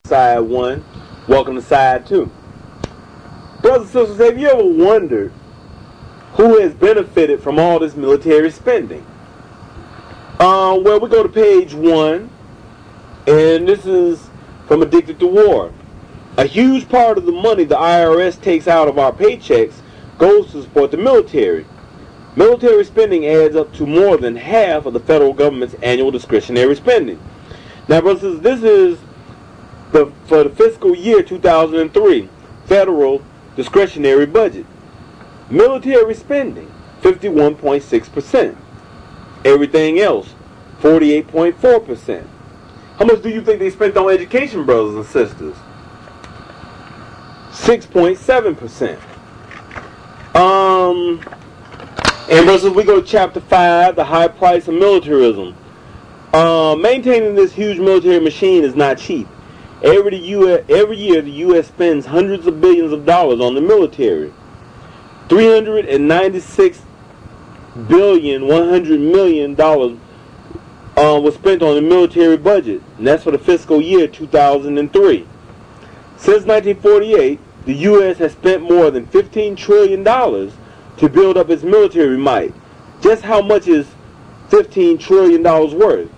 Side 1. Welcome to Side 2. Brothers and sisters, have you ever wondered who has benefited from all this military spending? Well, we go to page 1, and this is from Addicted to War. A huge part of the money the IRS takes out of our paychecks goes to support the military. Military spending adds up to more than half of the federal government's annual discretionary spending. Now, brothers, this is for the fiscal year 2003 federal discretionary budget. Military spending, 51.6%. Everything else, 48.4%. How much do you think they spent on education, brothers and sisters? 6.7%. And brothers, we go to chapter 5, the high price of militarism. Maintaining this huge military machine is not cheap. Every year, the U.S. spends hundreds of billions of dollars on the military. $396,100,000,000 was spent on the military budget, and that's for the fiscal year 2003. Since 1948, the U.S. has spent more than $15 trillion to build up its military might. Just how much is $15 trillion worth?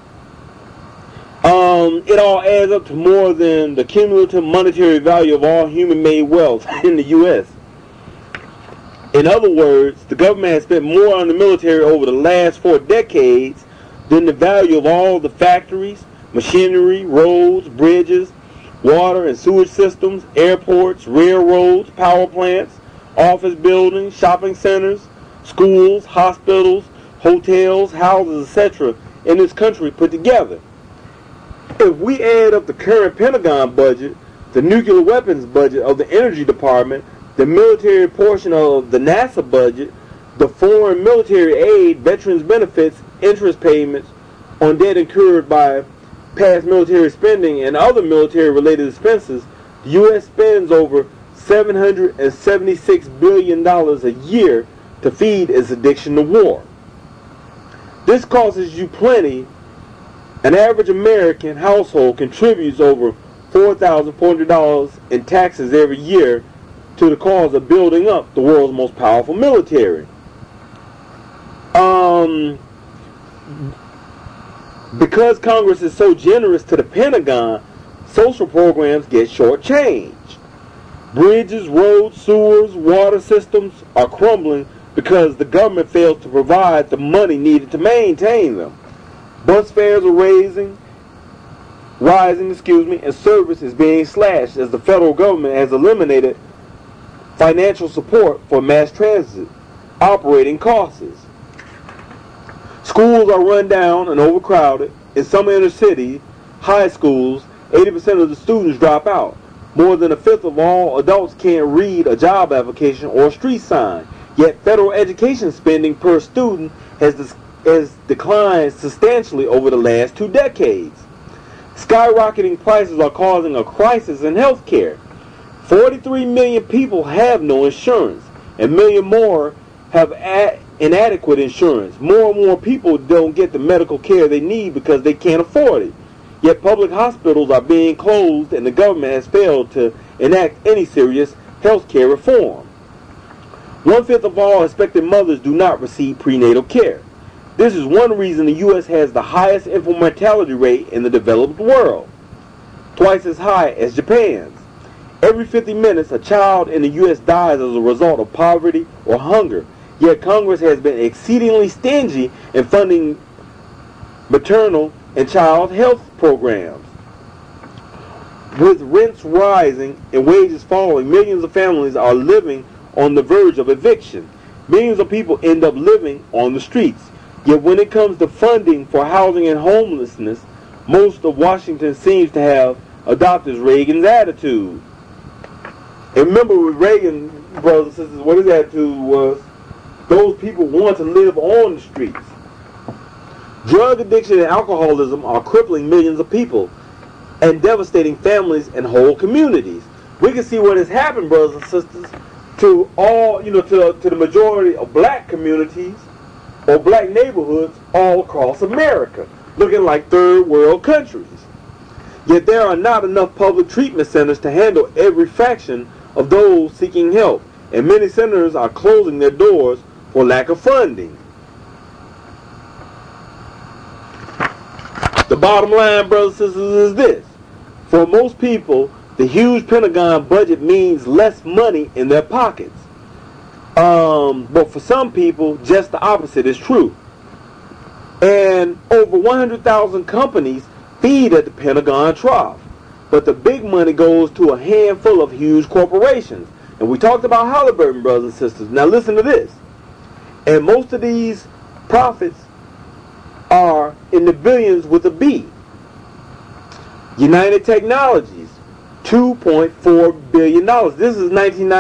It all adds up to more than the cumulative monetary value of all human-made wealth in the U.S. In other words, the government has spent more on the military over the last 4 decades than the value of all the factories, machinery, roads, bridges, water and sewage systems, airports, railroads, power plants, office buildings, shopping centers, schools, hospitals, hotels, houses, etc. in this country put together. If we add up the current Pentagon budget, the nuclear weapons budget of the Energy Department, the military portion of the NASA budget, the foreign military aid, veterans benefits, interest payments on debt incurred by past military spending, and other military-related expenses, the U.S. spends over $776 billion a year to feed its addiction to war. This costs you plenty. An average American household contributes over $4,400 in taxes every year to the cause of building up the world's most powerful military. Because Congress is so generous to the Pentagon, social programs get shortchanged. Bridges, roads, sewers, water systems are crumbling because the government fails to provide the money needed to maintain them. Bus fares are rising, and service is being slashed as the federal government has eliminated financial support for mass transit operating costs. Schools are run down and overcrowded. In some inner city high schools, 80% of the students drop out. More than a fifth of all adults can't read a job application or a street sign. Yet federal education spending per student has declined substantially over the last 2 decades. Skyrocketing prices are causing a crisis in health care. 43 million people have no insurance, and a million more have inadequate insurance. More and more people don't get the medical care they need because they can't afford it. Yet public hospitals are being closed, and the government has failed to enact any serious health care reform. 1/5 of all expectant mothers do not receive prenatal care. This is one reason the U.S. has the highest infant mortality rate in the developed world, twice as high as Japan's. Every 50 minutes, a child in the U.S. dies as a result of poverty or hunger, yet Congress has been exceedingly stingy in funding maternal and child health programs. With rents rising and wages falling, millions of families are living on the verge of eviction. Millions of people end up living on the streets. Yet when it comes to funding for housing and homelessness, most of Washington seems to have adopted Reagan's attitude. And remember with Reagan, brothers and sisters, what his attitude was, those people want to live on the streets. Drug addiction and alcoholism are crippling millions of people and devastating families and whole communities. We can see what has happened, brothers and sisters, to all, to the majority of black communities or black neighborhoods all across America, looking like third world countries. Yet there are not enough public treatment centers to handle every fraction of those seeking help, and many centers are closing their doors for lack of funding. The bottom line, brothers and sisters, is this. For most people, the huge Pentagon budget means less money in their pockets. But for some people, just the opposite is true. And over 100,000 companies feed at the Pentagon trough. But the big money goes to a handful of huge corporations. And we talked about Halliburton, brothers and sisters. Now listen to this. And most of these profits are in the billions with a B. United Technologies, $2.4 billion. This is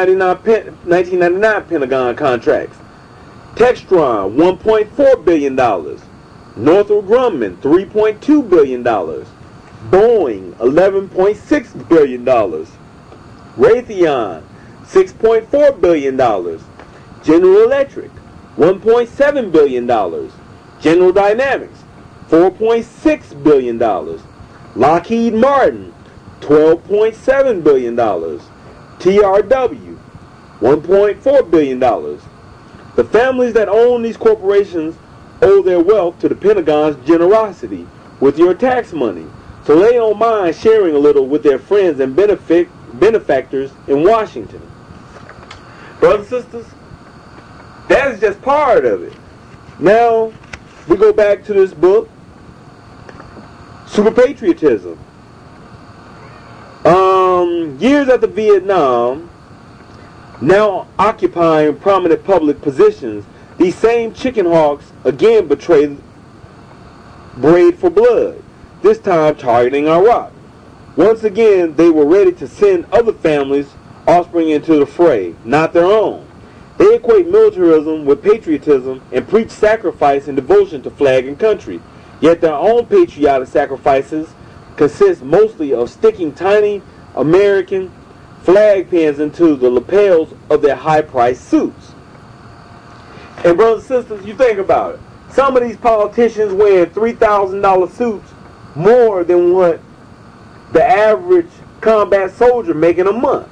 1999 Pentagon contracts. Textron, $1.4 billion. Northrop Grumman, $3.2 billion. Boeing, $11.6 billion. Raytheon, $6.4 billion. General Electric, $1.7 billion. General Dynamics, $4.6 billion. Lockheed Martin, $12.7 billion. TRW, $1.4 billion. The families that own these corporations owe their wealth to the Pentagon's generosity with your tax money, so they don't mind sharing a little with their friends and benefactors in Washington. Brothers and sisters, that is just part of it. Now, we go back to this book, Super Patriotism. Years after Vietnam, now occupying prominent public positions, these same chicken hawks again brayed for blood, this time targeting Iraq. Once again, they were ready to send other families' offspring into the fray, not their own. They equate militarism with patriotism and preach sacrifice and devotion to flag and country. Yet their own patriotic sacrifices consist mostly of sticking tiny American flag pins into the lapels of their high-priced suits. And brothers and sisters, you think about it. Some of these politicians wearing $3,000 suits more than what the average combat soldier making a month.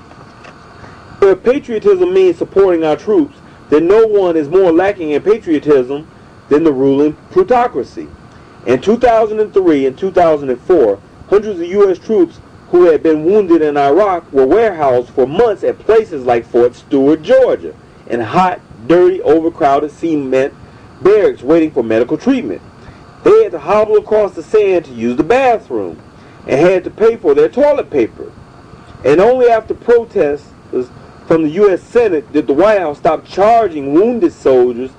If patriotism means supporting our troops, then no one is more lacking in patriotism than the ruling plutocracy. In 2003 and 2004, hundreds of U.S. troops who had been wounded in Iraq were warehoused for months at places like Fort Stewart, Georgia, in hot, dirty, overcrowded cement barracks waiting for medical treatment. They had to hobble across the sand to use the bathroom and had to pay for their toilet paper. And only after protests from the U.S. Senate did the White House stop charging wounded soldiers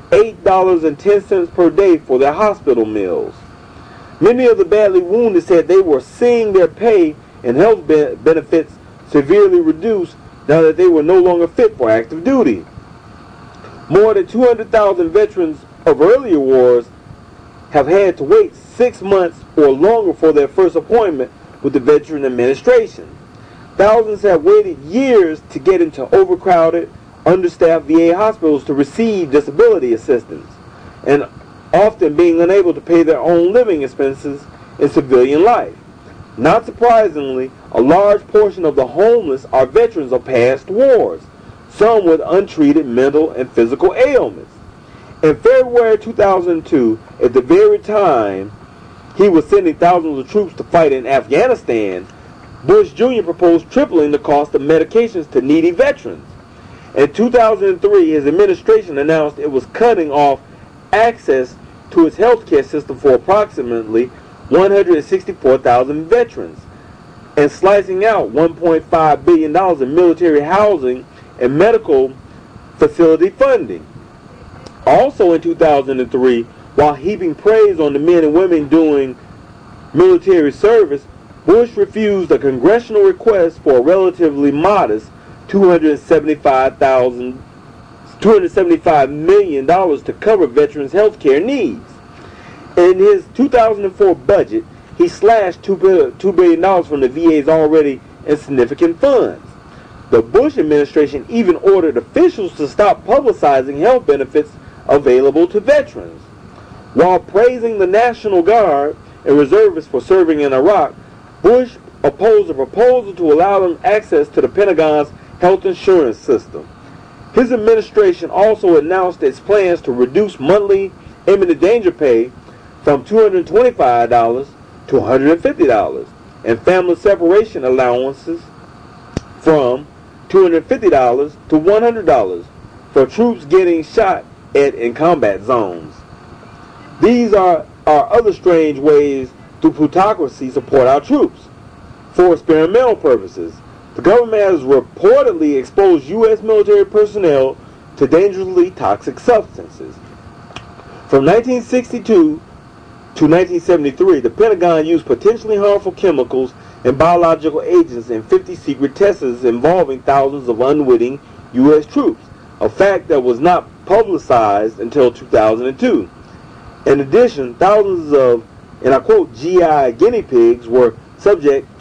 $8.10 per day for their hospital meals. Many of the badly wounded said they were seeing their pay and health benefits severely reduced now that they were no longer fit for active duty. More than 200,000 veterans of earlier wars have had to wait 6 months or longer for their first appointment with the Veteran Administration. Thousands have waited years to get into overcrowded, understaffed VA hospitals to receive disability assistance, and often being unable to pay their own living expenses in civilian life. Not surprisingly, a large portion of the homeless are veterans of past wars, some with untreated mental and physical ailments. In February 2002, at the very time he was sending thousands of troops to fight in Afghanistan, Bush Jr. proposed tripling the cost of medications to needy veterans. In 2003, his administration announced it was cutting off access to its healthcare system for approximately 164,000 veterans and slicing out $1.5 billion in military housing and medical facility funding. Also in 2003, while heaping praise on the men and women doing military service, Bush refused a congressional request for a relatively modest $275 million to cover veterans' health care needs. In his 2004 budget, he slashed $2 billion from the VA's already insignificant funds. The Bush administration even ordered officials to stop publicizing health benefits available to veterans. While praising the National Guard and reservists for serving in Iraq, Bush opposed a proposal to allow them access to the Pentagon's health insurance system. His administration also announced its plans to reduce monthly imminent danger pay from $225 to $150 and family separation allowances from $250 to $100 for troops getting shot at in combat zones. These are other strange ways through plutocracy support our troops. For experimental purposes, the government has reportedly exposed U.S. military personnel to dangerously toxic substances. From 1962 to 1973, the Pentagon used potentially harmful chemicals and biological agents in 50 secret tests involving thousands of unwitting U.S. troops, a fact that was not publicized until 2002. In addition, thousands of, and I quote, GI guinea pigs were subjected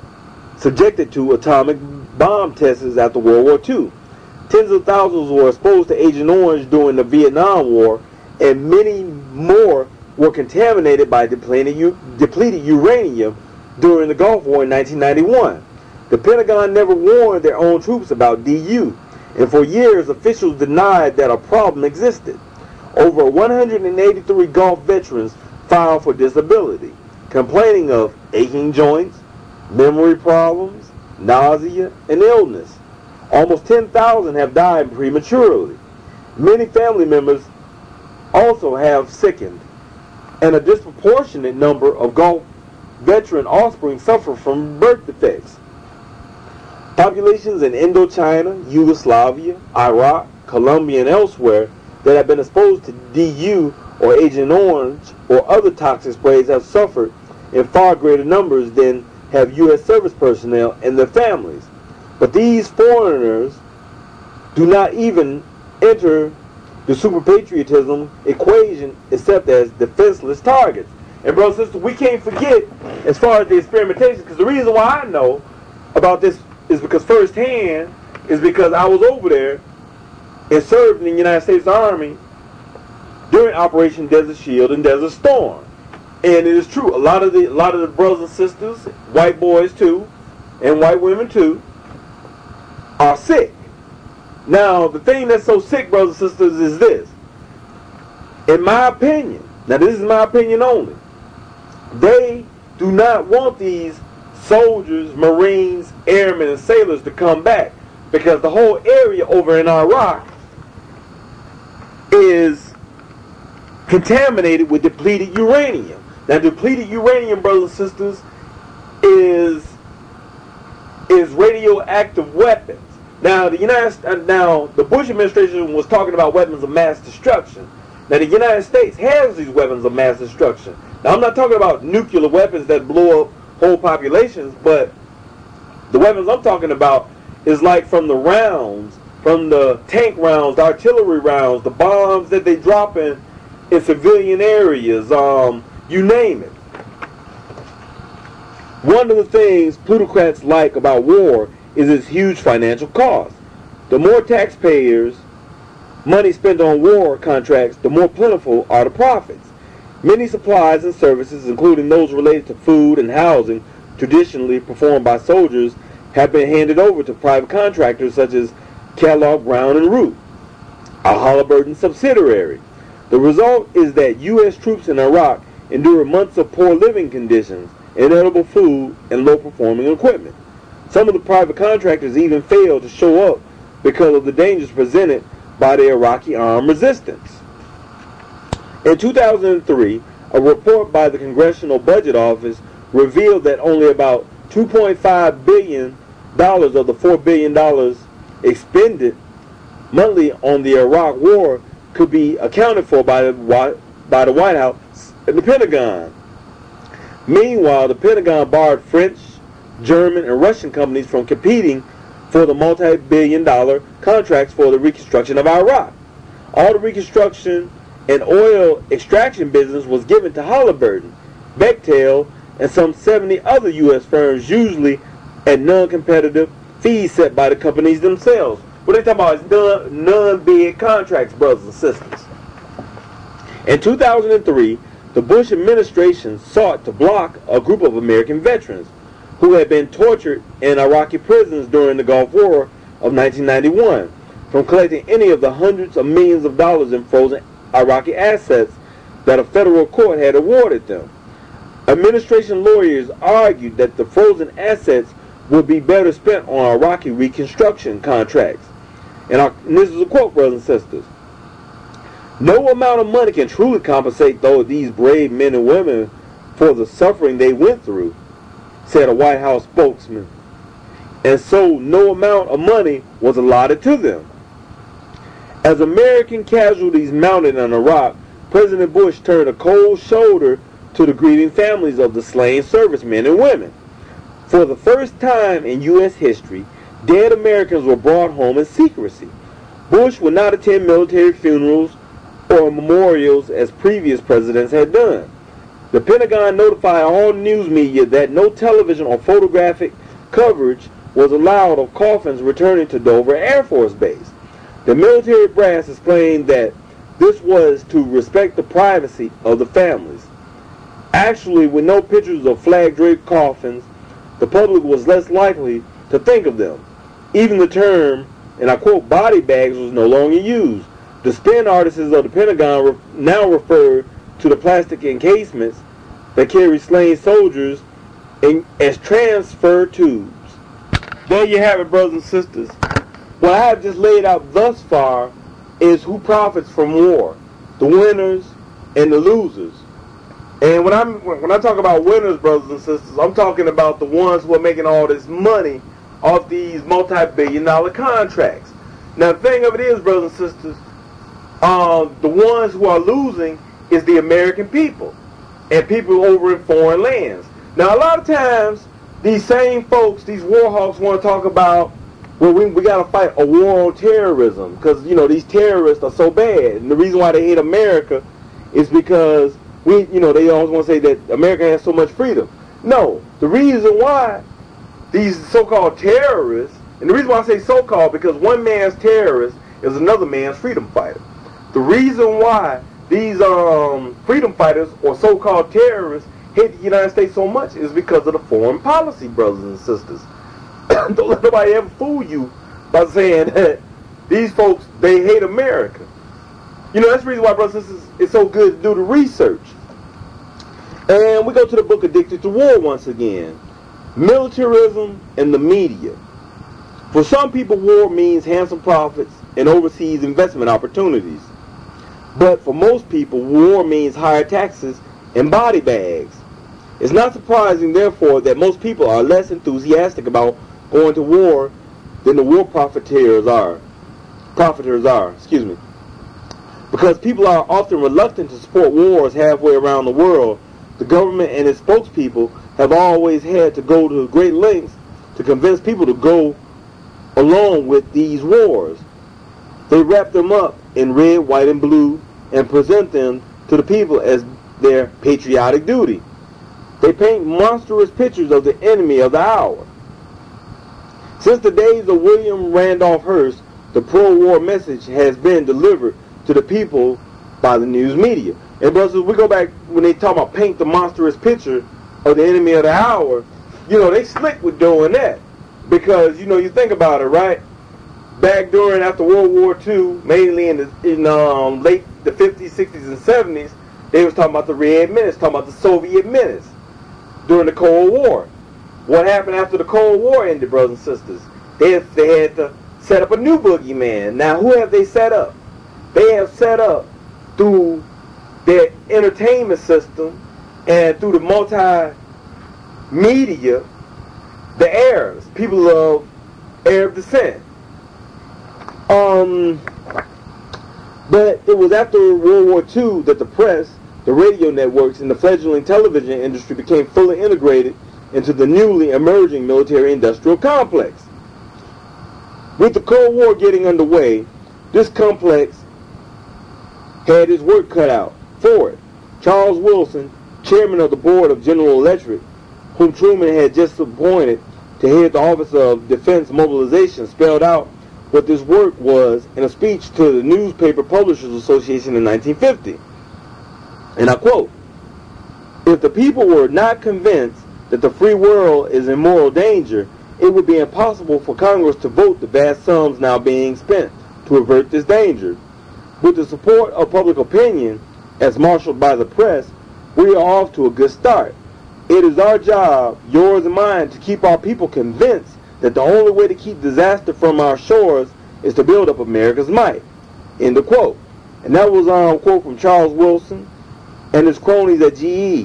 to atomic bomb tests after World War II. Tens of thousands were exposed to Agent Orange during the Vietnam War, and many more were contaminated by depleted uranium during the Gulf War in 1991. The Pentagon never warned their own troops about DU, and for years officials denied that a problem existed. Over 183 Gulf veterans filed for disability, complaining of aching joints, memory problems, nausea, and illness. Almost 10,000 have died prematurely. Many family members also have sickened, and a disproportionate number of Gulf veteran offspring suffer from birth defects. Populations in Indochina, Yugoslavia, Iraq, Colombia, and elsewhere that have been exposed to DU or Agent Orange or other toxic sprays have suffered in far greater numbers than have U.S. service personnel and their families. But these foreigners do not even enter the super patriotism equation except as defenseless targets. And brothers and sisters, we can't forget as far as the experimentation, because the reason why I know about this is because firsthand is because I was over there and served in the United States Army during Operation Desert Shield and Desert Storm. And it is true, a lot of the brothers and sisters, white boys too, and white women too, are sick. Now, the thing that's so sick, brothers and sisters, is this. In my opinion, now this is my opinion only, they do not want these soldiers, Marines, airmen, and sailors to come back, because the whole area over in Iraq is contaminated with depleted uranium. Now, depleted uranium, brothers and sisters, is radioactive weapons. Now, the Bush administration was talking about weapons of mass destruction. Now, the United States has these weapons of mass destruction. Now, I'm not talking about nuclear weapons that blow up whole populations, but the weapons I'm talking about is like from the rounds, from the tank rounds, the artillery rounds, the bombs that they drop in civilian areas, you name it. One of the things plutocrats like about war is its huge financial cost. The more taxpayers' money spent on war contracts, the more plentiful are the profits. Many supplies and services, including those related to food and housing, traditionally performed by soldiers, have been handed over to private contractors such as Kellogg, Brown, and Root, a Halliburton subsidiary. The result is that U.S. troops in Iraq endure months of poor living conditions, inedible food, and low-performing equipment. Some of the private contractors even fail to show up because of the dangers presented by the Iraqi armed resistance. In 2003, a report by the Congressional Budget Office revealed that only about $2.5 billion of the $4 billion expended monthly on the Iraq War could be accounted for by the White House and the Pentagon. Meanwhile, the Pentagon barred French, German, and Russian companies from competing for the multi-billion-dollar contracts for the reconstruction of Iraq. All the reconstruction and oil extraction business was given to Halliburton, Bechtel, and some 70 other U.S. firms, usually at non-competitive fees set by the companies themselves. What they talking about is non-bid contracts, brothers and sisters. In 2003, the Bush administration sought to block a group of American veterans who had been tortured in Iraqi prisons during the Gulf War of 1991 from collecting any of the hundreds of millions of dollars in frozen Iraqi assets that a federal court had awarded them. Administration lawyers argued that the frozen assets would be better spent on Iraqi reconstruction contracts. And this is a quote, brothers and sisters. No amount of money can truly compensate these brave men and women for the suffering they went through, said a White House spokesman. And so no amount of money was allotted to them. As American casualties mounted in Iraq, President Bush turned a cold shoulder to the grieving families of the slain servicemen and women. For the first time in U.S. history, dead Americans were brought home in secrecy. Bush would not attend military funerals or memorials as previous presidents had done. The Pentagon notified all news media that no television or photographic coverage was allowed of coffins returning to Dover Air Force Base. The military brass explained that this was to respect the privacy of the families. Actually, with no pictures of flag-draped coffins, the public was less likely to think of them. Even the term, and I quote, body bags was no longer used. The spin artists of the Pentagon now refer to the plastic encasements that carry slain soldiers as transfer tubes. There you have it, brothers and sisters. What I have just laid out thus far is who profits from war, the winners and the losers. And when I talk about winners, brothers and sisters, I'm talking about the ones who are making all this money off these multi-billion-dollar contracts. Now, the thing of it is, brothers and sisters, the ones who are losing is the American people and people over in foreign lands. Now, a lot of times, these same folks, these war hawks, want to talk about, well, we got to fight a war on terrorism because, you know, these terrorists are so bad. And the reason why they hate America is because they always want to say that America has so much freedom. No, the reason why these so-called terrorists, and the reason why I say so-called, because one man's terrorist is another man's freedom fighter. The reason why these freedom fighters or so-called terrorists hate the United States so much is because of the foreign policy, brothers and sisters. Don't let nobody ever fool you by saying that these folks, they hate America. You know, that's the reason why, brothers and sisters, it's so good to do the research. And we go to the book Addicted to War once again. Militarism and the media. For some people, war means handsome profits and overseas investment opportunities. But for most people, war means higher taxes and body bags. It's not surprising, therefore, that most people are less enthusiastic about going to war than the war profiteers are. Because people are often reluctant to support wars halfway around the world, the government and its spokespeople have always had to go to great lengths to convince people to go along with these wars. They wrap them up in red, white, and blue and present them to the people as their patriotic duty. They paint monstrous pictures of the enemy of the hour. Since the days of William Randolph Hearst, the pro-war message has been delivered to the people by the news media. And brothers, we go back when they talk about paint the monstrous picture of the enemy of the hour, you know, they slick with doing that. Because, you know, you think about it, right? Back during, after World War II, mainly in late the 50s, 60s, and 70s, they was talking about the Red Menace, talking about the Soviet menace during the Cold War. What happened after the Cold War ended, brothers and sisters? They had to set up a new boogeyman. Now, who have they set up? They have set up through their entertainment system and through the multimedia, the Arabs, people of Arab descent. But it was after World War II that the press, the radio networks, and the fledgling television industry became fully integrated into the newly emerging military-industrial complex. With the Cold War getting underway, this complex had his work cut out for it. Charles Wilson, chairman of the board of General Electric, whom Truman had just appointed to head the Office of Defense Mobilization, spelled out what this work was in a speech to the Newspaper Publishers Association in 1950. And I quote, "If the people were not convinced that the free world is in moral danger, it would be impossible for Congress to vote the vast sums now being spent to avert this danger. With the support of public opinion, as marshaled by the press, we are off to a good start. It is our job, yours and mine, to keep our people convinced that the only way to keep disaster from our shores is to build up America's might. End of quote. And that was a quote from Charles Wilson and his cronies at GE.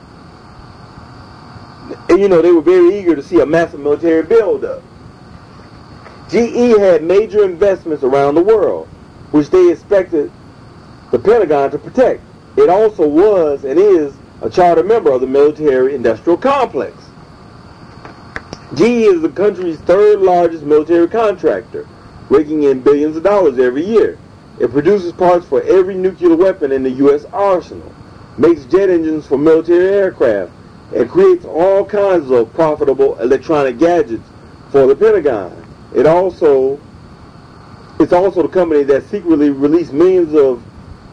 And you know, they were very eager to see a massive military buildup. GE had major investments around the world, which they expected the Pentagon to protect. It also was and is a charter member of the military-industrial complex. GE is the country's third largest military contractor, raking in billions of dollars every year. It produces parts for every nuclear weapon in the U.S. arsenal, makes jet engines for military aircraft, and creates all kinds of profitable electronic gadgets for the Pentagon. It's also the company that secretly released millions of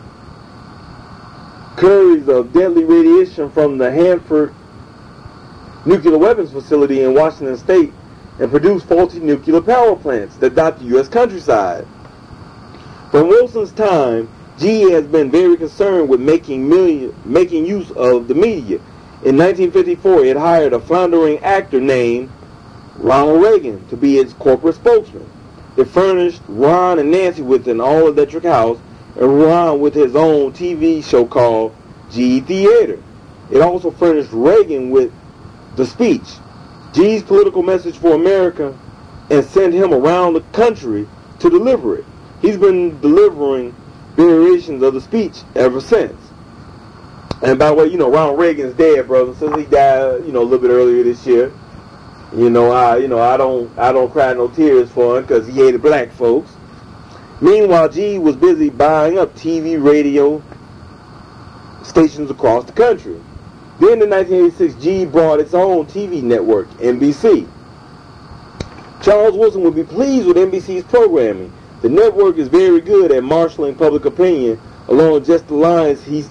curies of deadly radiation from the Hanford nuclear weapons facility in Washington State and produced faulty nuclear power plants that dot the U.S. countryside. From Wilson's time, GE has been very concerned with making use of the media. In 1954, it hired a floundering actor named Ronald Reagan to be its corporate spokesman. It furnished Ron and Nancy with an all-electric house and Ron with his own TV show called GE Theater. It also furnished Reagan with the speech, GE's political message for America, and sent him around the country to deliver it. He's been delivering variations of the speech ever since. And by the way, you know, Ronald Reagan's dead, brother. Since he died, you know, a little bit earlier this year. I don't cry no tears for him because he hated black folks. Meanwhile, GE was busy buying up TV, radio stations across the country. Then in 1986, GE brought its own TV network, NBC. Charles Wilson would be pleased with NBC's programming. The network is very good at marshaling public opinion along just the lines he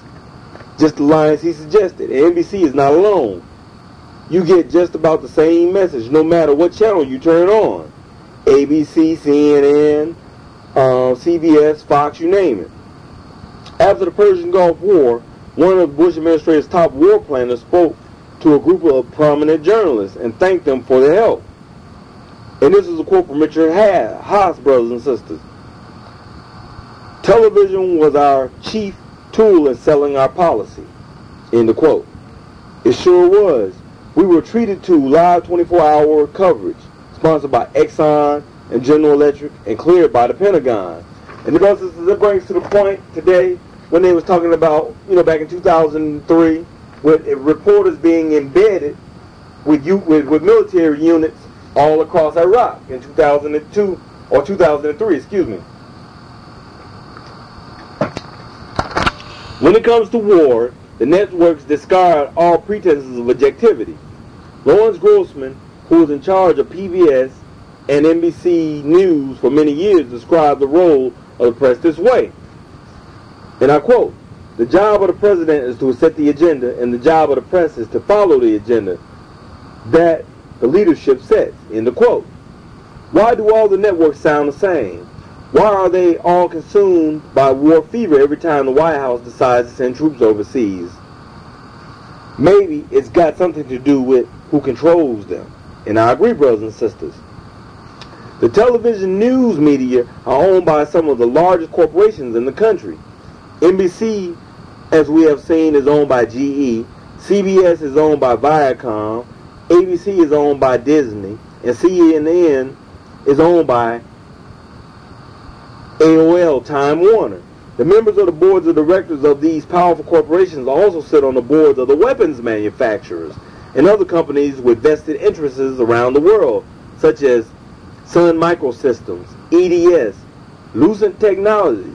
suggested. And NBC is not alone. You get just about the same message no matter what channel you turn on. ABC, CNN, CBS, Fox, you name it. After the Persian Gulf War, one of the Bush administration's top war planners spoke to a group of prominent journalists and thanked them for their help. And this is a quote from Richard Haas, brothers and sisters. Television was our chief tool in selling our policy. End of quote. It sure was. We were treated to live 24-hour coverage, sponsored by Exxon and General Electric and cleared by the Pentagon. And that brings to the point today when they was talking about, you know, back in 2003, with reporters being embedded with military units all across Iraq in 2002 or 2003, excuse me. When it comes to war, the networks discard all pretenses of objectivity. Lawrence Grossman, who was in charge of PBS and NBC News for many years, described the role of the press this way. And I quote, "The job of the president is to set the agenda, and the job of the press is to follow the agenda that the leadership sets." End of quote. Why do all the networks sound the same? Why are they all consumed by war fever every time the White House decides to send troops overseas? Maybe it's got something to do with who controls them. And I agree, brothers and sisters. The television news media are owned by some of the largest corporations in the country. NBC, as we have seen, is owned by GE. CBS is owned by Viacom. ABC is owned by Disney. And CNN is owned by AOL, Time Warner. The members of the boards of directors of these powerful corporations also sit on the boards of the weapons manufacturers and other companies with vested interests around the world, such as Sun Microsystems, EDS, Lucent Technologies,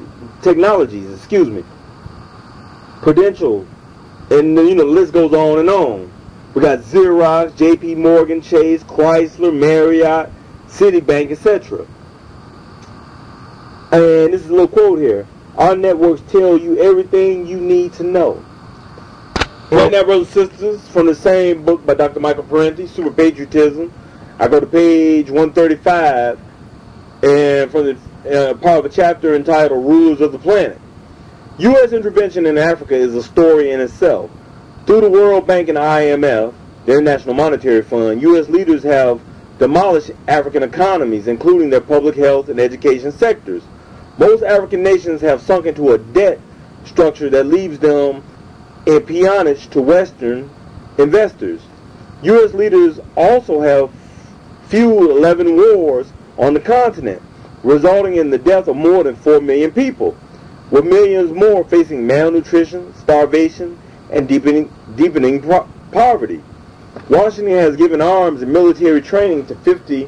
Prudential, and the list goes on and on. We got Xerox, JP Morgan Chase, Chrysler, Marriott, Citibank, etc. And this is a little quote here. Our networks tell you everything you need to know. Right now, brothers and sisters, from the same book by Dr. Michael Parenti, Super Patriotism, I go to page 135, and from the part of a chapter entitled Rulers of the Planet. U.S. intervention in Africa is a story in itself. Through the World Bank and IMF, the International Monetary Fund, U.S. leaders have demolished African economies, including their public health and education sectors. Most African nations have sunk into a debt structure that leaves them in peonage to Western investors. U.S. leaders also have fueled 11 wars on the continent, resulting in the death of more than 4 million people, with millions more facing malnutrition, starvation, and deepening poverty. Washington has given arms and military training to 50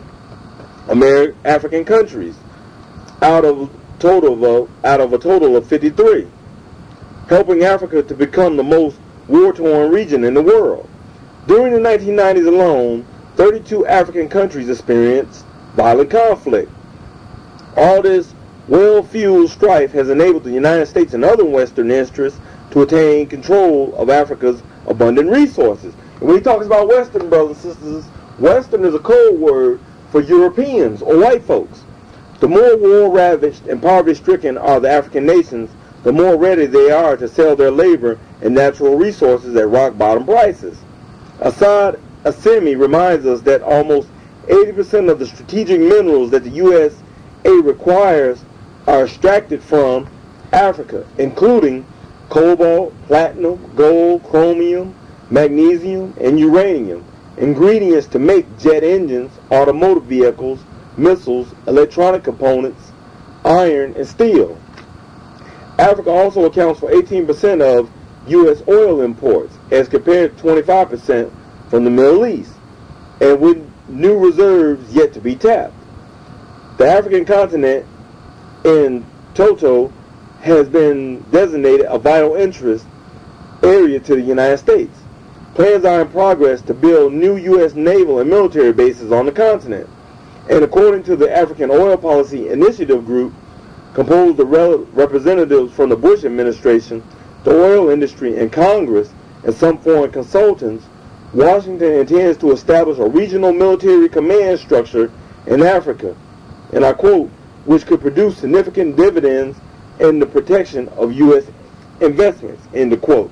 African countries out of a total of 53. Helping Africa to become the most war-torn region in the world. During the 1990s alone, 32 African countries experienced violent conflict. All this well-fueled strife has enabled the United States and other Western interests to attain control of Africa's abundant resources. And when he talks about Western, brothers and sisters, Western is a code word for Europeans or white folks. The more war-ravaged and poverty-stricken are the African nations, the more ready they are to sell their labor and natural resources at rock-bottom prices. Assad Assemi reminds us that almost 80% of the strategic minerals that the USA requires are extracted from Africa, including cobalt, platinum, gold, chromium, magnesium, and uranium, ingredients to make jet engines, automotive vehicles, missiles, electronic components, iron, and steel. Africa also accounts for 18% of U.S. oil imports, as compared to 25% from the Middle East, and with new reserves yet to be tapped. The African continent in toto has been designated a vital interest area to the United States. Plans are in progress to build new U.S. naval and military bases on the continent, and according to the African Oil Policy Initiative Group, composed of representatives from the Bush administration, the oil industry, and Congress, and some foreign consultants, Washington intends to establish a regional military command structure in Africa, and I quote, which could produce significant dividends in the protection of U.S. investments, end quote.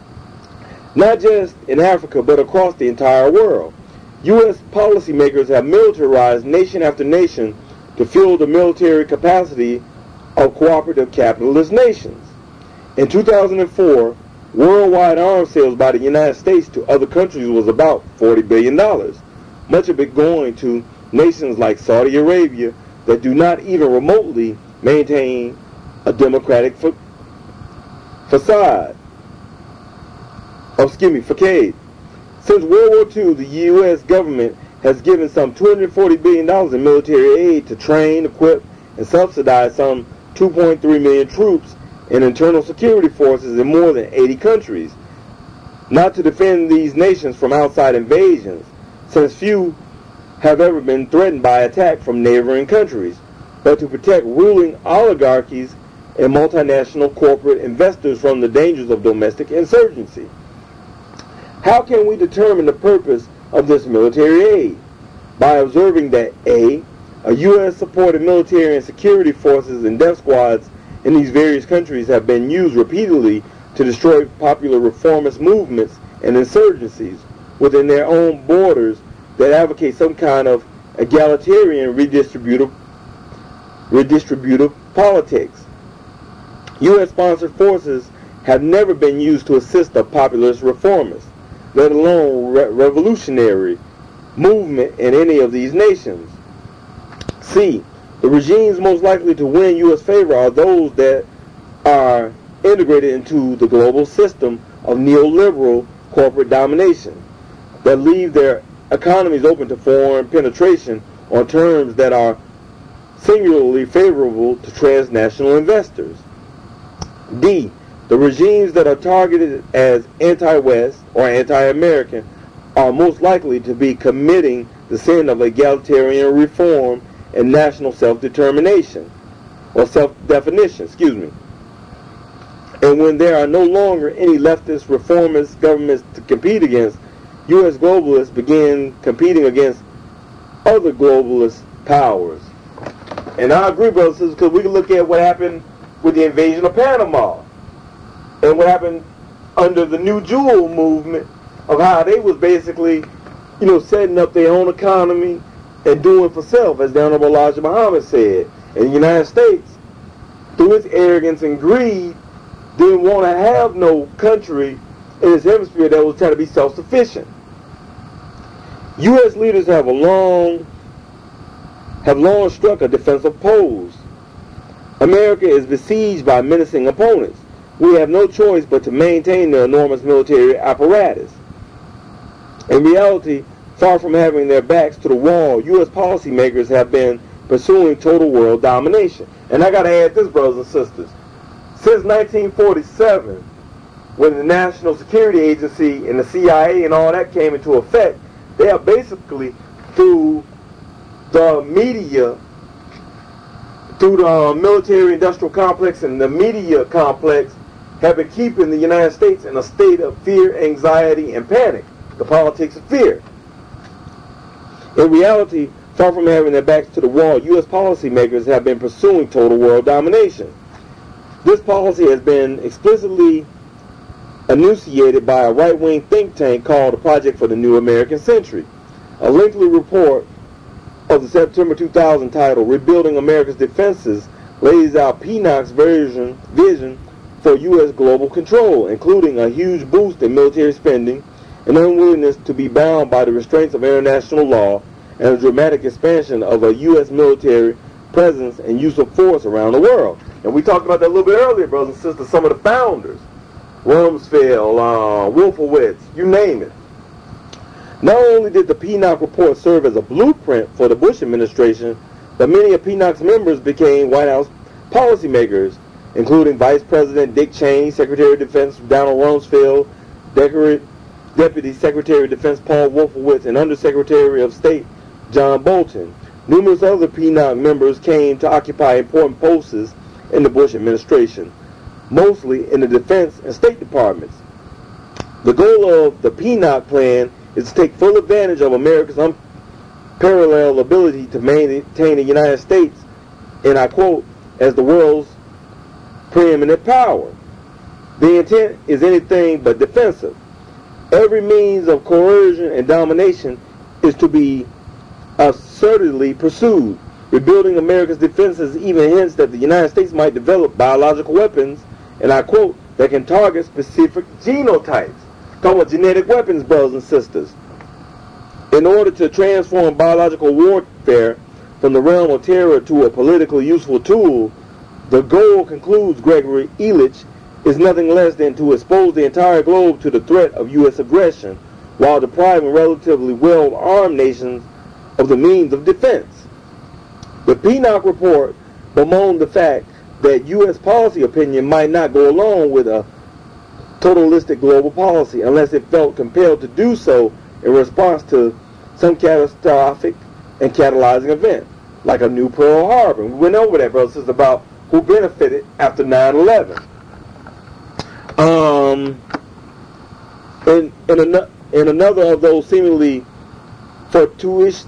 Not just in Africa, but across the entire world. U.S. policymakers have militarized nation after nation to fuel the military capacity of cooperative capitalist nations. In 2004, worldwide arms sales by the United States to other countries was about $40 billion, much of it going to nations like Saudi Arabia that do not even remotely maintain a democratic facade. Since World War II, the U.S. government has given some $240 billion in military aid to train, equip, and subsidize some 2.3 million troops and internal security forces in more than 80 countries, not to defend these nations from outside invasions, since few have ever been threatened by attack from neighboring countries, but to protect ruling oligarchies and multinational corporate investors from the dangers of domestic insurgency. How can we determine the purpose of this military aid? By observing that A, U.S.-supported military and security forces and death squads in these various countries have been used repeatedly to destroy popular reformist movements and insurgencies within their own borders that advocate some kind of egalitarian redistributive politics. U.S.-sponsored forces have never been used to assist a populist reformist, let alone revolutionary movement in any of these nations. C. The regimes most likely to win U.S. favor are those that are integrated into the global system of neoliberal corporate domination, that leave their economies open to foreign penetration on terms that are singularly favorable to transnational investors. D. The regimes that are targeted as anti-West or anti-American are most likely to be committing the sin of egalitarian reform and national self-determination, or self-definition, And when there are no longer any leftist reformist governments to compete against, U.S. globalists began competing against other globalist powers. And I agree, brothers and sisters, because we can look at what happened with the invasion of Panama and what happened under the New Jewel movement of how they was basically, setting up their own economy and doing for self, as the Honorable Elijah Muhammad said. And the United States, through its arrogance and greed, didn't want to have no country in this hemisphere that was trying to be self-sufficient. U.S. leaders have long struck a defensive pose. America is besieged by menacing opponents. We have no choice but to maintain the enormous military apparatus. In reality, far from having their backs to the wall, U.S. policymakers have been pursuing total world domination. And I got to add this, brothers and sisters. Since 1947, when the National Security Agency and the CIA and all that came into effect, they have basically, through the media, through the military-industrial complex and the media complex, have been keeping the United States in a state of fear, anxiety, and panic. The politics of fear. In reality, far from having their backs to the wall, U.S. policymakers have been pursuing total world domination. This policy has been explicitly enunciated by a right-wing think tank called the Project for the New American Century. A lengthy report of the September 2000 title, Rebuilding America's Defenses, lays out PNOC's vision for U.S. global control, including a huge boost in military spending, an unwillingness to be bound by the restraints of international law, and a dramatic expansion of a U.S. military presence and use of force around the world. And we talked about that a little bit earlier, brothers and sisters, some of the founders. Rumsfeld, Wolfowitz, you name it. Not only did the PNOC report serve as a blueprint for the Bush administration, but many of PNOC's members became White House policymakers, including Vice President Dick Cheney, Secretary of Defense Donald Rumsfeld, Deputy Secretary of Defense Paul Wolfowitz, and Undersecretary of State John Bolton. Numerous other PNOC members came to occupy important posts in the Bush administration, mostly in the Defense and State Departments. The goal of the PNOC plan is to take full advantage of America's unparalleled ability to maintain the United States, and I quote, as the world's preeminent power. The intent is anything but defensive. Every means of coercion and domination is to be assertively pursued. Rebuilding America's defenses even hints that the United States might develop biological weapons, and I quote, that can target specific genotypes. Talking about genetic weapons, brothers and sisters. In order to transform biological warfare from the realm of terror to a politically useful tool, the goal, concludes Gregory Elitch, is nothing less than to expose the entire globe to the threat of U.S. aggression while depriving relatively well-armed nations of the means of defense. The PNOC report bemoaned the fact that U.S. policy opinion might not go along with a totalistic global policy unless it felt compelled to do so in response to some catastrophic and catalyzing event, like a new Pearl Harbor. We went over that, brothers and sisters, about who benefited after 9/11. In another of those seemingly fortuitous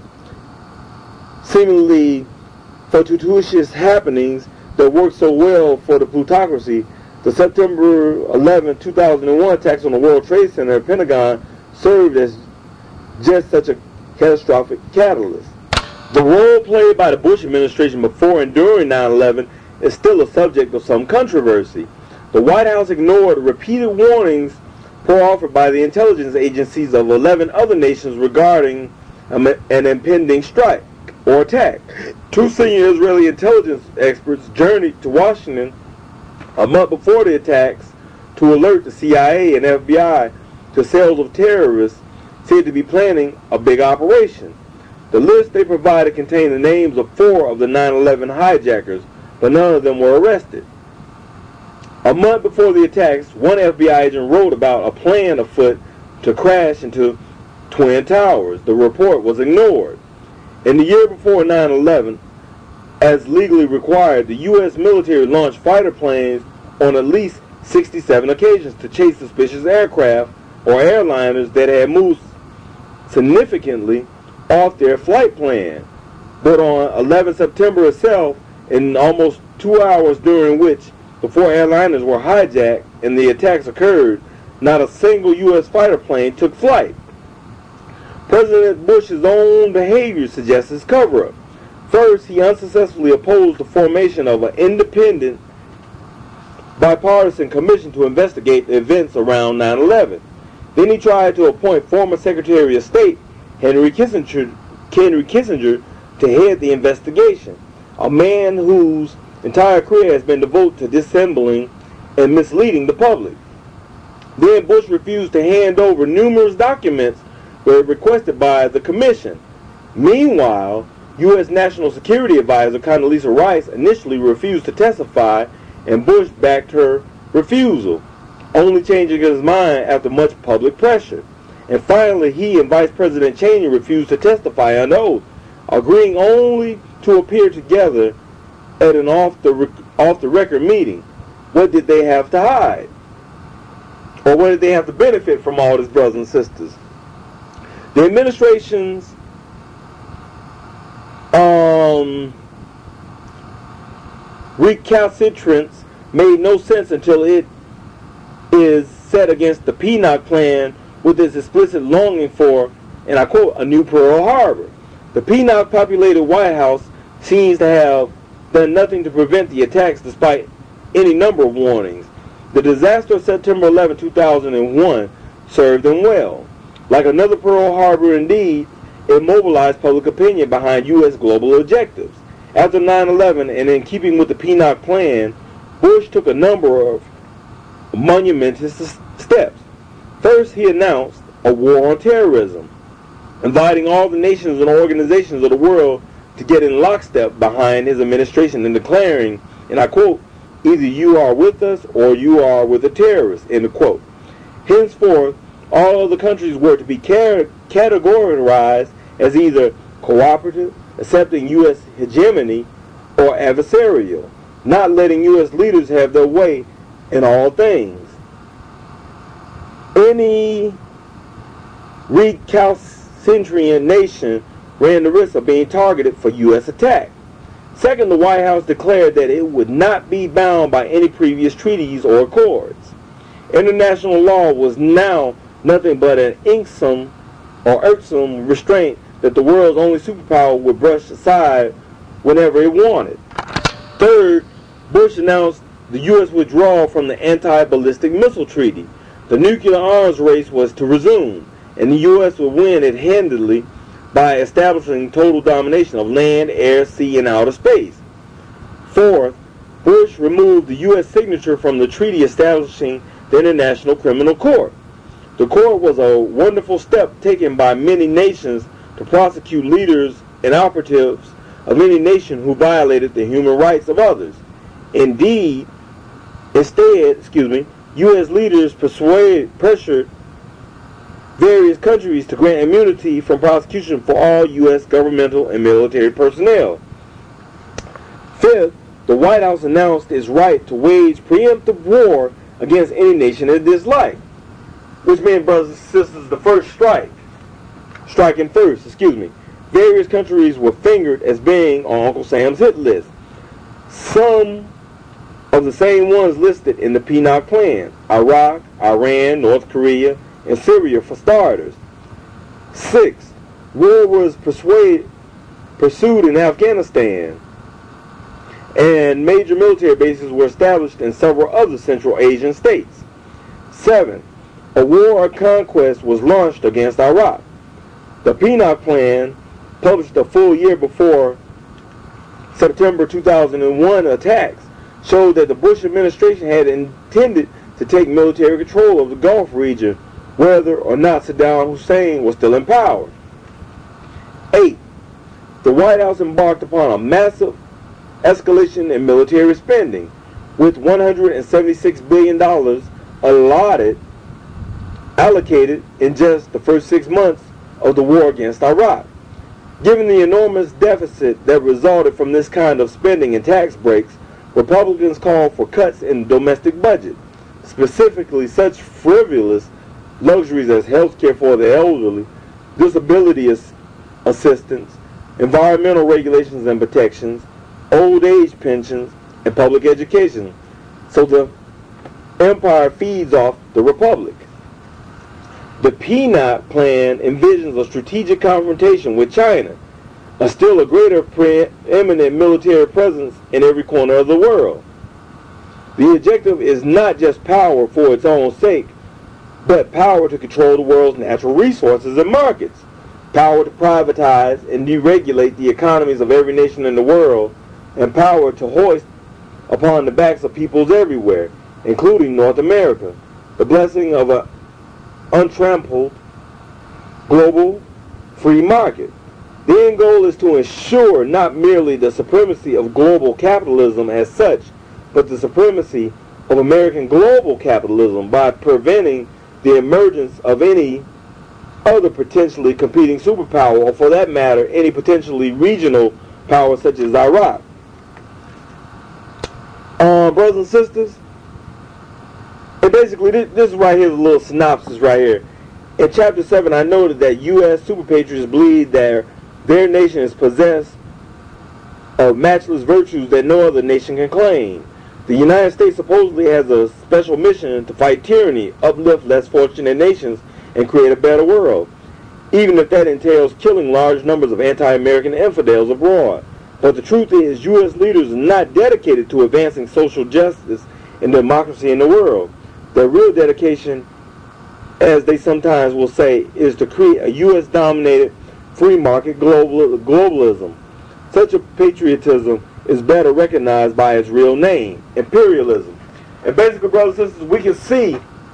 happenings that worked so well for the plutocracy, the September 11, 2001 attacks on the World Trade Center and Pentagon served as just such a catastrophic catalyst. The role played by the Bush administration before and during 9/11 is still a subject of some controversy. The White House ignored repeated warnings offered by the intelligence agencies of 11 other nations regarding an impending strike or attack. Two senior Israeli intelligence experts journeyed to Washington a month before the attacks to alert the CIA and FBI to cells of terrorists said to be planning a big operation. The list they provided contained the names of 4 of the 9/11 hijackers, but none of them were arrested. A month before the attacks, one FBI agent wrote about a plan afoot to crash into Twin Towers. The report was ignored. In the year before 9/11, as legally required, the U.S. military launched fighter planes on at least 67 occasions to chase suspicious aircraft or airliners that had moved significantly off their flight plan. But on 11 September itself, in almost 2 hours during which the 4 airliners were hijacked and the attacks occurred, not a single U.S. fighter plane took flight. President Bush's own behavior suggests his cover-up. First, he unsuccessfully opposed the formation of an independent bipartisan commission to investigate the events around 9/11. Then he tried to appoint former Secretary of State Henry Kissinger to head the investigation, a man whose entire career has been devoted to dissembling and misleading the public. Then Bush refused to hand over numerous documents requested by the commission. Meanwhile, U.S. National Security Advisor Condoleezza Rice initially refused to testify, and Bush backed her refusal, only changing his mind after much public pressure. And finally, he and Vice President Cheney refused to testify under oath, agreeing only to appear together at an off-the-record meeting. What did they have to hide? Or what did they have to benefit from all this, brothers and sisters? The administration's recalcitrance made no sense until it is set against the PNOC plan with its explicit longing for, and I quote, a new Pearl Harbor. The PNOC populated White House seems to have done nothing to prevent the attacks despite any number of warnings. The disaster of September 11, 2001 served them well. Like another Pearl Harbor indeed, it mobilized public opinion behind U.S. global objectives. After 9/11, and in keeping with the PNOC plan, Bush took a number of monumentous steps. First, he announced a war on terrorism, inviting all the nations and organizations of the world to get in lockstep behind his administration and declaring, and I quote, either you are with us or you are with the terrorists, end quote. Henceforth, all other countries were to be categorized as either cooperative, accepting U.S. hegemony, or adversarial, not letting U.S. leaders have their way in all things. Any recalcitrant nation ran the risk of being targeted for U.S. attack. Second, the White House declared that it would not be bound by any previous treaties or accords. International law was now nothing but an irksome restraint that the world's only superpower would brush aside whenever it wanted. Third, Bush announced the U.S. withdrawal from the Anti-Ballistic Missile Treaty. The nuclear arms race was to resume, and the U.S. would win it handedly by establishing total domination of land, air, sea, and outer space. Fourth, Bush removed the U.S. signature from the treaty establishing the International Criminal Court. The court was a wonderful step taken by many nations to prosecute leaders and operatives of any nation who violated the human rights of others. Instead, U.S. leaders pressured various countries to grant immunity from prosecution for all U.S. governmental and military personnel. Fifth, the White House announced its right to wage preemptive war against any nation it disliked, which meant, brothers and sisters, the first striking first. Various countries were fingered as being on Uncle Sam's hit list. Some of the same ones listed in the PNOC plan: Iraq, Iran, North Korea, and Syria for starters. Sixth, war was pursued in Afghanistan, and major military bases were established in several other Central Asian states. Seventh, a war of conquest was launched against Iraq. The PNOC plan, published a full year before September 2001 attacks, showed that the Bush administration had intended to take military control of the Gulf region, whether or not Saddam Hussein was still in power. 8. The White House embarked upon a massive escalation in military spending, with $176 billion allocated in just the first 6 months of the war against Iraq. Given the enormous deficit that resulted from this kind of spending and tax breaks, Republicans called for cuts in the domestic budget. specifically such frivolous luxuries as health care for the elderly, disability assistance, environmental regulations and protections, old age pensions, and public education. So the empire feeds off the republic. The Peanut Plan envisions a strategic confrontation with China, a still a greater preeminent military presence in every corner of the world. The objective is not just power for its own sake, but power to control the world's natural resources and markets, power to privatize and deregulate the economies of every nation in the world, and power to hoist upon the backs of peoples everywhere, including North America, the blessing of an untrampled global free market. The end goal is to ensure not merely the supremacy of global capitalism as such, but the supremacy of American global capitalism by preventing the emergence of any other potentially competing superpower, or for that matter, any potentially regional power such as Iraq. Brothers and sisters, and basically this right here is a little synopsis right here. In chapter 7, I noted that U.S. super patriots believe their nation is possessed of matchless virtues that no other nation can claim. The United States supposedly has a special mission to fight tyranny, uplift less fortunate nations, and create a better world, even if that entails killing large numbers of anti-American infidels abroad. But the truth is, U.S. leaders are not dedicated to advancing social justice and democracy in the world. Their real dedication, as they sometimes will say, is to create a U.S.-dominated free market globalism. Such a patriotism is better recognized by its real name, imperialism. And basically, brothers and sisters, we can see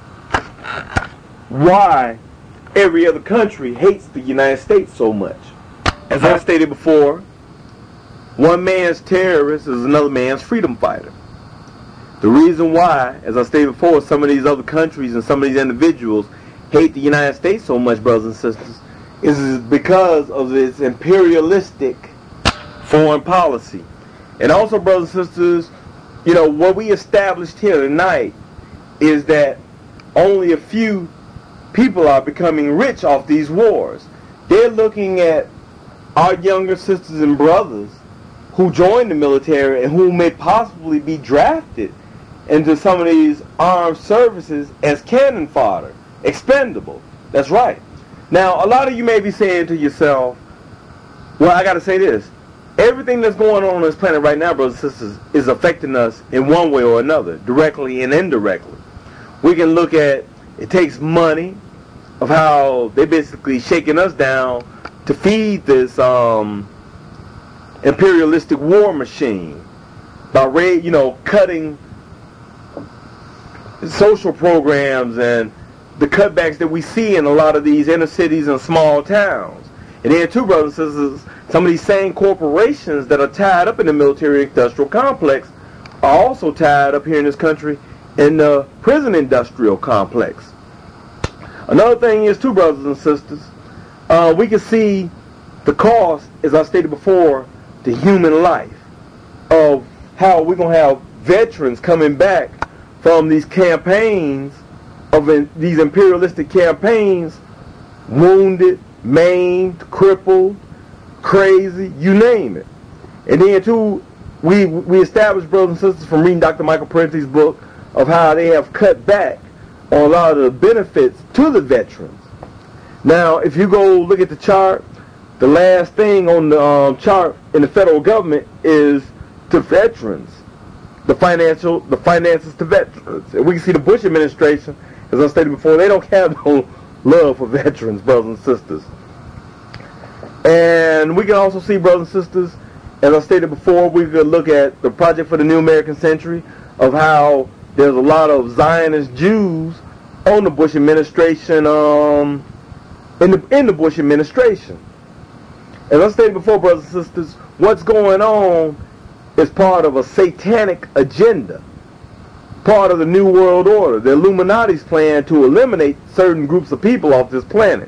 why every other country hates the United States so much. As I stated before, one man's terrorist is another man's freedom fighter. The reason why, as I stated before, some of these other countries and some of these individuals hate the United States so much, brothers and sisters, is because of its imperialistic foreign policy. And also, brothers and sisters, you know, what we established here tonight is that only a few people are becoming rich off these wars. They're looking at our younger sisters and brothers who joined the military and who may possibly be drafted into some of these armed services as cannon fodder, expendable. That's right. Now, a lot of you may be saying to yourself, well, I got to say this. Everything that's going on this planet right now, brothers and sisters, is affecting us in one way or another, directly and indirectly. We can look at, it takes money, of how they basically shaking us down to feed this imperialistic war machine by cutting social programs and the cutbacks that we see in a lot of these inner cities and small towns. And then too, brothers and sisters, some of these same corporations that are tied up in the military-industrial complex are also tied up here in this country in the prison industrial complex. Another thing is too, brothers and sisters, we can see the cost, as I stated before, to human life, of how we're going to have veterans coming back from these campaigns, these imperialistic campaigns, wounded, maimed, crippled, crazy, you name it. And then too, we established, brothers and sisters, from reading Dr. Michael Parenti's book, of how they have cut back on a lot of the benefits to the veterans. Now, if you go look at the chart, the last thing on the chart in the federal government is to veterans, the finances to veterans. And we can see the Bush administration, as I stated before, they don't have no love for veterans, brothers and sisters. And we can also see, brothers and sisters, as I stated before, we could look at the Project for the New American Century, of how there's a lot of Zionist Jews on the Bush administration, in the Bush administration. As I stated before, brothers and sisters, what's going on is part of a satanic agenda, part of the New World Order, the Illuminati's plan to eliminate certain groups of people off this planet.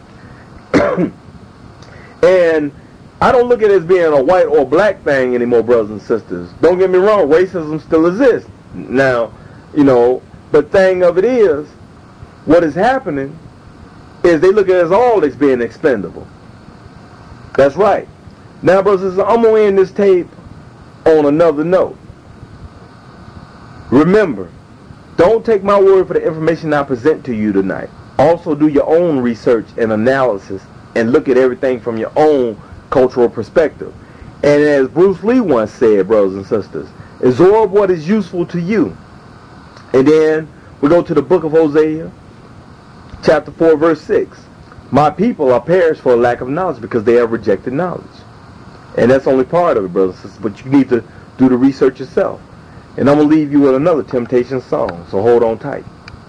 And I don't look at it as being a white or black thing anymore, brothers and sisters. Don't get me wrong, racism still exists. Now, But thing of it is, what is happening is they look at us all as being expendable. That's right. Now, brothers, I'm going to end this tape on another note. Remember, don't take my word for the information I present to you tonight. Also do your own research and analysis and look at everything from your own cultural perspective. And as Bruce Lee once said, brothers and sisters, absorb what is useful to you. And then we go to the book of Hosea, chapter 4, verse 6. My people are perished for a lack of knowledge because they have rejected knowledge. And that's only part of it, brothers and sisters, but you need to do the research yourself. And I'm going to leave you with another Temptation song, so hold on tight.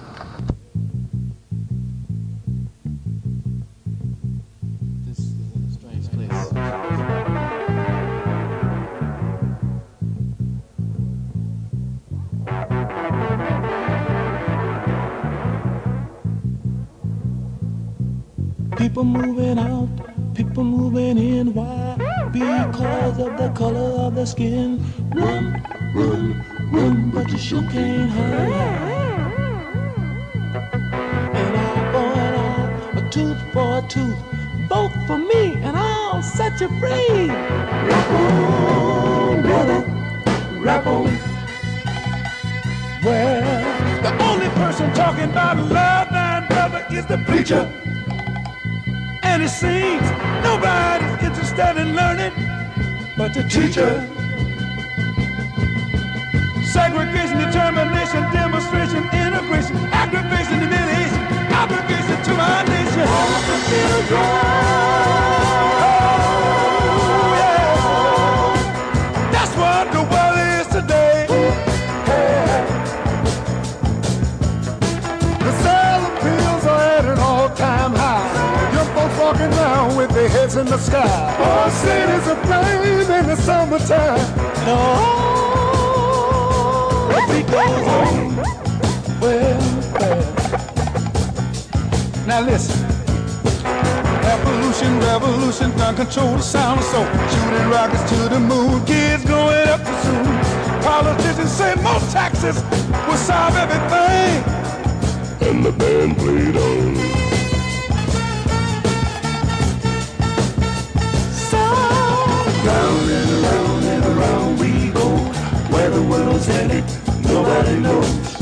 This is a strange place. People moving out, people moving in. Why? Because of the color of the skin. Run, run, run, but you sure can't hide. An eye for an eye, a tooth for a tooth. Vote for me and I'll set you free. Rap on, brother, rap on. Well, the only person talking about love and brother is the preacher. And it seems nobody's interested in learning but the teacher. Segregation, determination, demonstration, integration, aggravation, humiliation, obligation to our nation. All the children. Oh, yeah. That's what the world is today. Hey. The sale of pills are at an all-time high. Young folks walking around with their heads in the sky. All cities aflame in the summertime. No. We go home, well. Now listen, evolution, revolution, gun control the sound of soul. Shooting rockets to the moon, kids growing up too soon. Politicians say more taxes will solve everything. And the band played on. So round and around we go, where the world's headed. Nobody knows.